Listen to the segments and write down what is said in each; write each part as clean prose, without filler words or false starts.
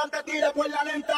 cante tire por la lenta.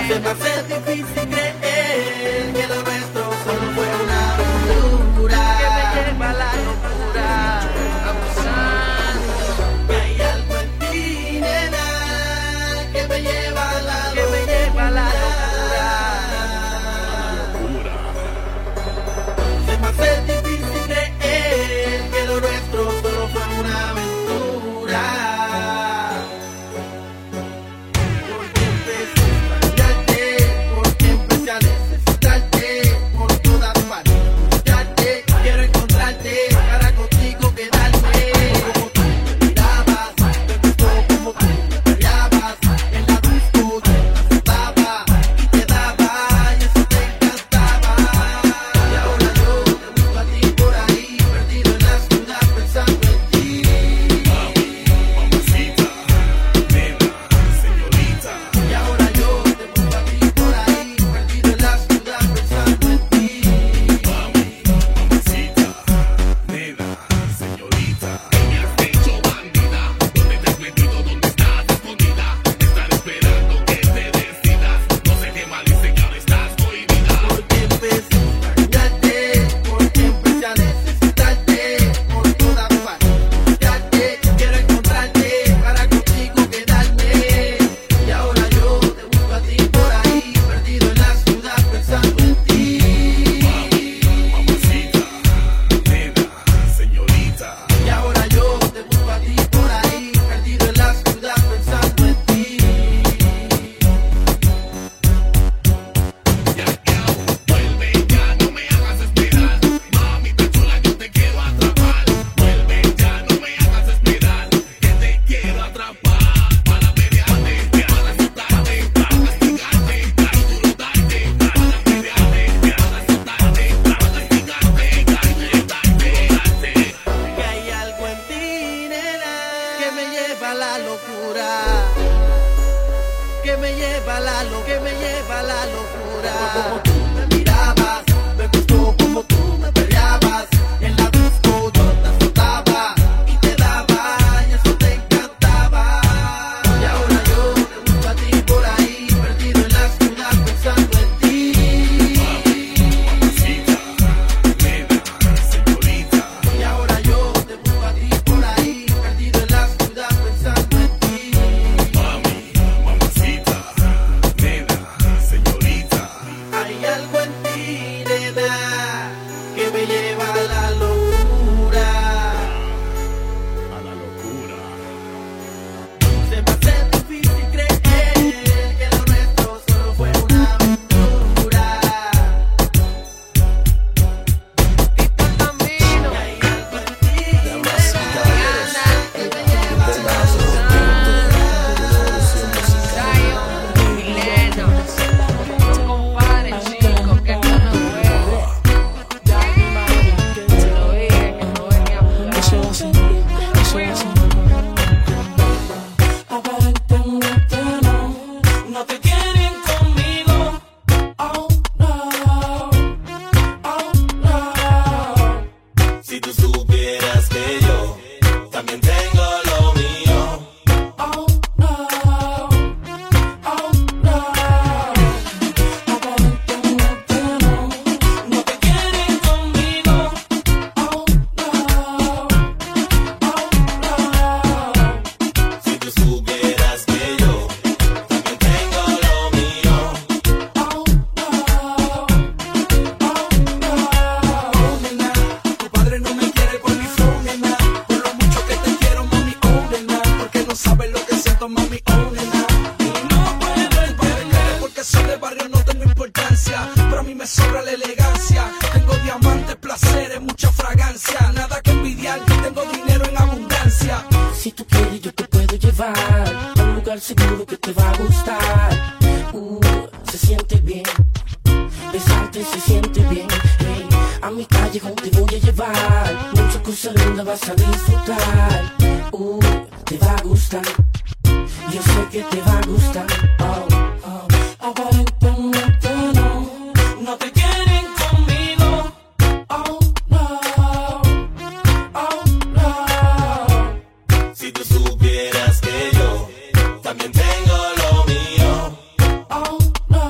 Se me hace difícil creer que lo nuestro solo fue una aventura que me lleva a la locura, abusando. Que hay algo en ti, nena, que me lleva a la locura. Se me hace difícil creer que lo nuestro solo fue una aventura. Que me lleva a la locura. Como tú me mirabas, me gustó como tú me peleabas. En la disco yo te azotaba y te daba, y eso te encantaba. Y ahora yo te busco a ti por ahí, perdido en la ciudad pensando en ti. Mamacita, nena, señorita. Y ahora yo te busco a ti por ahí, perdido en la ciudad pensando en ti. Mamacita, nena, señorita. Hay algo en ti, nena, que me lleva a la locura. A la locura. Se me hace difícil creer que lo nuestro solo fue una aventura. Tito el Bambino. Y hay algo en ti, nena, que me lleva a la Zion, Mileno, compadre chico que tú no ves. Lo dije que no venía a jugar. Aparentemente no te quieren conmigo. Oh no, oh no. Si tú supieras que yo también tengo lo mío. Oh no, oh no. Aparentemente no te quieren conmigo. Oh no, oh no. Si tú supieras que yo también tengo lo mío. Oh no, nena. Tu padre no me quiere por mi flow, nena. Por lo mucho que te quiero, mami, oh, nena. Porque no sabes lo que siento, mami, oh, nena. Y no puedo entender porque soy de barrio, no tengo importancia. Pero a mí me sobra la elegancia. Tengo diamantes, placeres, mucha fragancia. Nada que envidiar, tengo dinero en abundancia. si tú quieres yo te puedo llevar a un lugar seguro que te va a gustar. Se siente bien, besarte se siente bien. Hey, a mi callejón te voy a llevar, muchas cosas lindas vas a disfrutar. Te va a gustar, yo sé que te va a gustar. Aparentemente no te quieren conmigo. Oh no, oh no. Si tú supieras que yo también tengo lo mío. Oh no,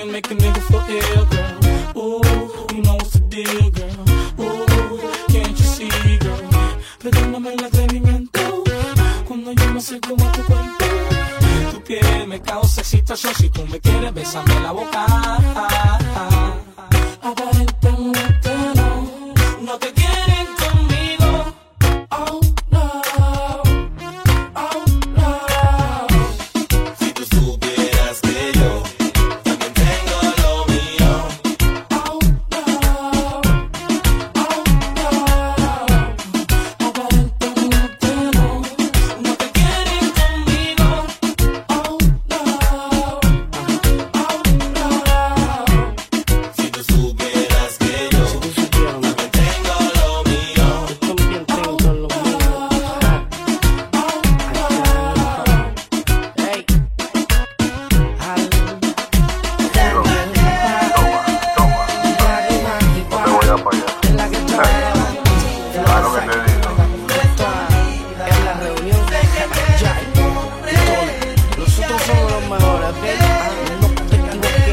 make a nigga feel ill, girl. Ooh, you know what's the deal, girl. Ooh, can't you see, girl? Perdóname el atrevimiento cuando yo me acerco a tu cuerpo. Tu piel me causa excitación. Si tú me quieres, bésame la boca. Aparentemente no te quieren conmigo. Oh no, oh no. Si tú supieras que yo también tengo lo mío. Oh no, oh no. Aparentemente no te quieren conmigo. Oh no, oh no. Si tú supieras que yo también tengo lo mío. También tengo lo mío. Hey, Claro que te digo. en la reunión ya, nosotros somos los mejores, ¿ok? No te equivoques.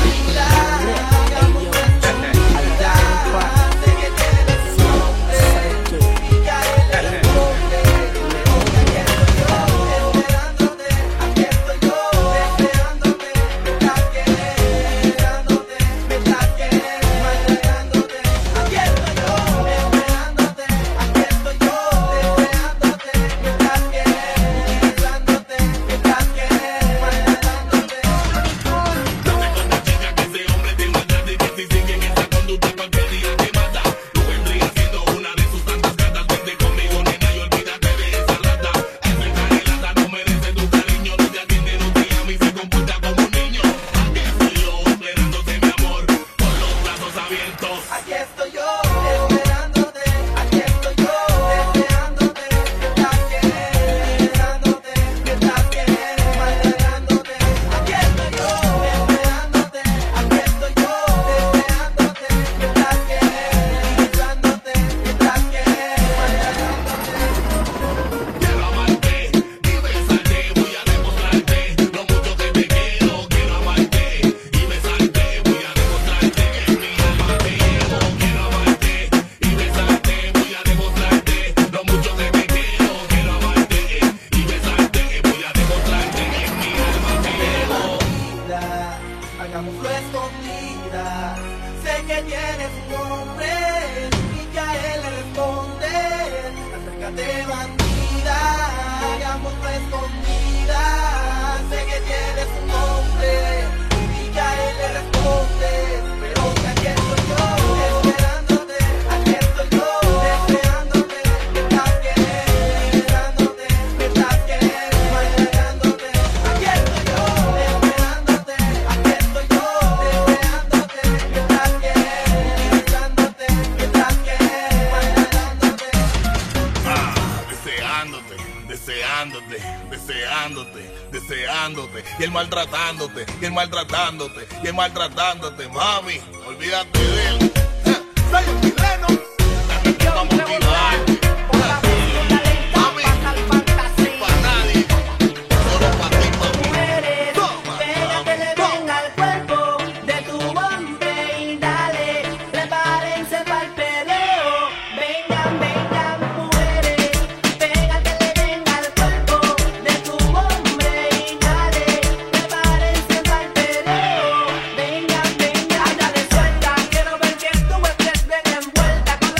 Hagámoslo escondidas. Sé que tienes un nombre y que a él le responde. Acércate, bandida. Hagámoslo escondidas. Sé que tienes un nombre y que a él le responde. Pero que aquí estoy yo, esperándote. Aquí estoy yo, deseándote. Mientras que esperándote, mientras que bailándote. Aquí estoy yo, esperándote. Aquí estoy yo, deseándote. Mientras que besándote, mientras que bailándote. Deseándote, deseándote, deseándote, y él maltratándote, y él maltratándote, y él maltratándote, mami, olvídate de él. Soy un chileno, vamos a motivarte. Mami, pa' nadie, solo pa' ti, mami. Toma, Pégate bien al cuerpo de tu hombre y dale, prepárense para el peleo. Vengan, vengan mujeres, pégate bien al cuerpo de tu hombre y dale, prepárense para el peleo. Vengan, vengan, dale suelta, quiero ver que tú estés bien envuelta con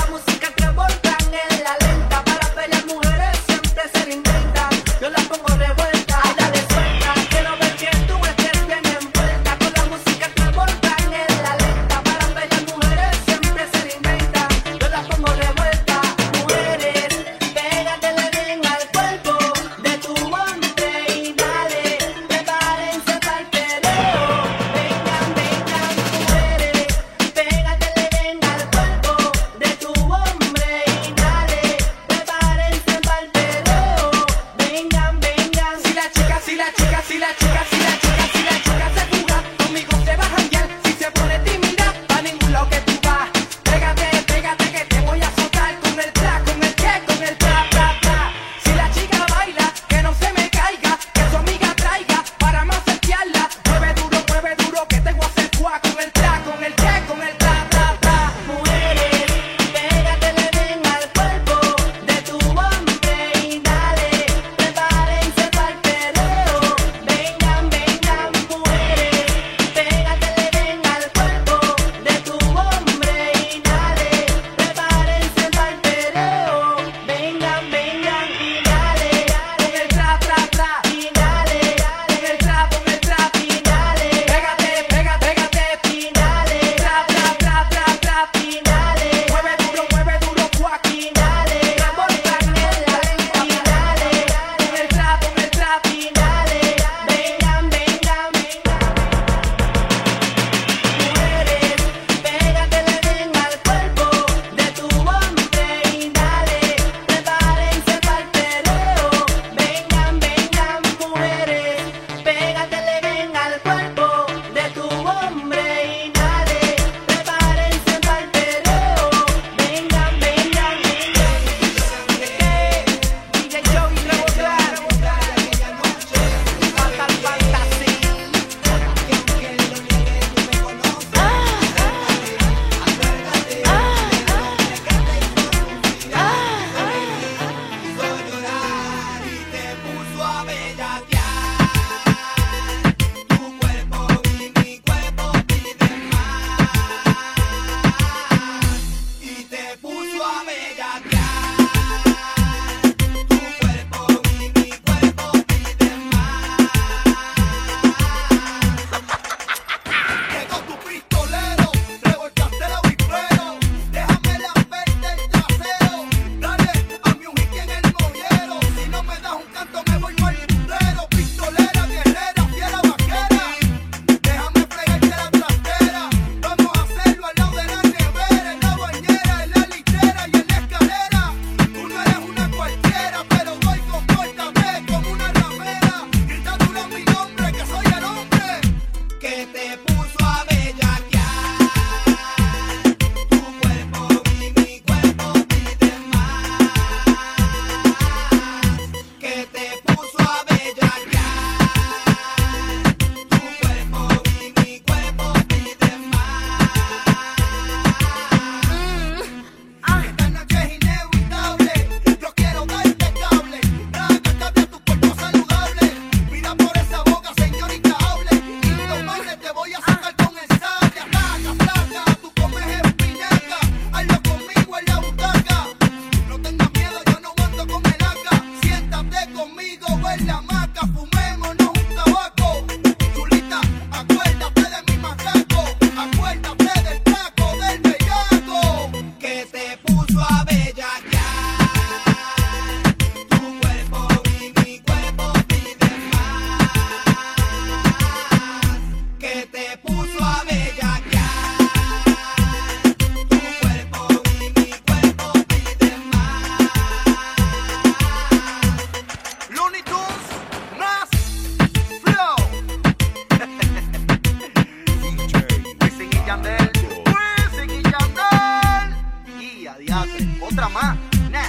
otra más. Nah.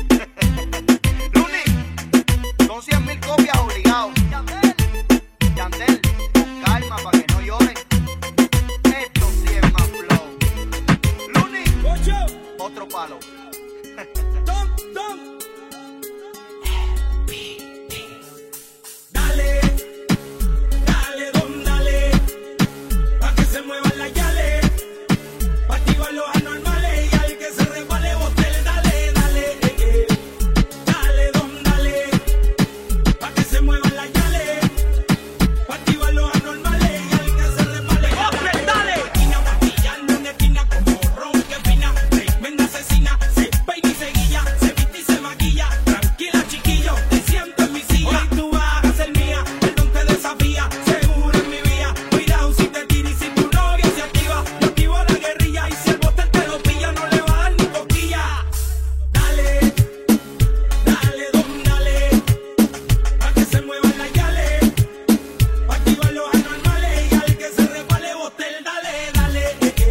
Luni, son 100,000 copias obligados. Yandel, con calma para que no lloren. Esto sí es más flow. Luni, otro palo. Dale, dale, don, dale, pa' que se muevan las yales, pa' activar los anormales y al que se resbale botel, dale, dale, dale, don, dale, pa' que se muevan las yales, pa' activar los anormales y al que se resbale botel, dale. Esquina maquillando en esquina como ron que fina, tremenda asesina, se peina y se guilla, se viste y se maquilla, tranquila chiquillo, te siento en mi silla. Hoy tú vas a ser mía, el don te desafía, seguro en mi vía, cuidado si te tira y si tu novia se activa, yo activo la guerrilla y si el botel te lo pilla no le va a dar ni coquilla. Dale, dale, don, dale, pa' que se muevan las yales, pa' activar los anormales y al que se resbale botel, dale, dale,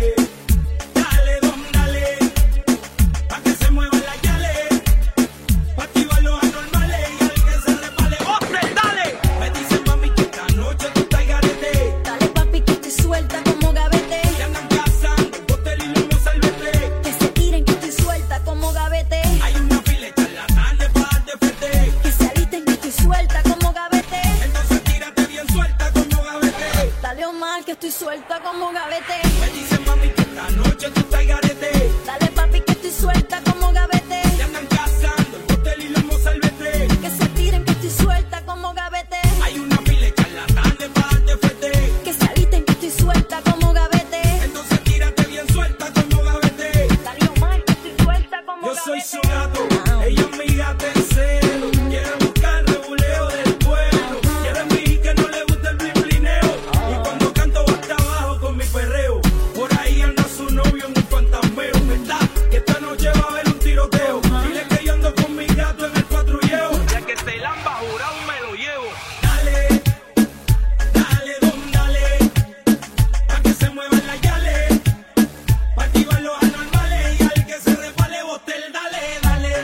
dale, don, dale, pa' que se muevan las yales, pa' activar los anormales y al que se resbale botel, dale. Me dicen mami que esta noche tú estás garete, Dale papi que estoy suelta como gavete. que andan cazando el botel y no me salvete. Que se tiren que estoy suelta como gavete. Hay una fila charlatán para darte frente, Que se alisten que estoy suelta como gavete. entonces tírate bien suelta como gavete. Dale Omar que estoy suelta como gavete. Me dicen mami que esta noche tú estás garete, Dale papi que estoy suelta como gavete. que andan cazando el botel y no me salvete. Que se tiren que estoy suelta como gavete. Hay una fila charlatán para darte frente, Que se alisten que estoy suelta como gavete. entonces tírate bien suelta como gavete. Dale Omar que estoy suelta como Yo gavete. soy su gato, ella es mi gata en celo. Quiere buscar rebuleo del pueblo, quiere fingir que no le gusta el blineo. Y cuando canto va hasta abajo con mi perreo. Por ahí anda su novio en un fantasmeo, ¿verdad? Que esta noche va a haber un tiroteo. Dile que yo ando con mi gato en el patrulleo, ya que te lamba jurado me lo llevo. Dale, dale, don, dale, pa' que se muevan las yales, pa' activar los anormales y al que se resbale botel, dale, dale,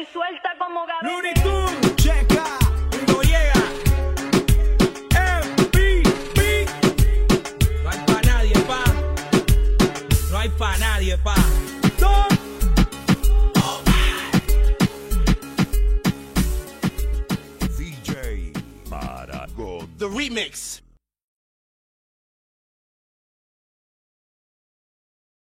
estoy suelta como gavete. Looney Tunes, checa, no llega. MVP. No hay pa' nadie, pa. No hay pa' nadie, pa. DJ Maragón. The remix.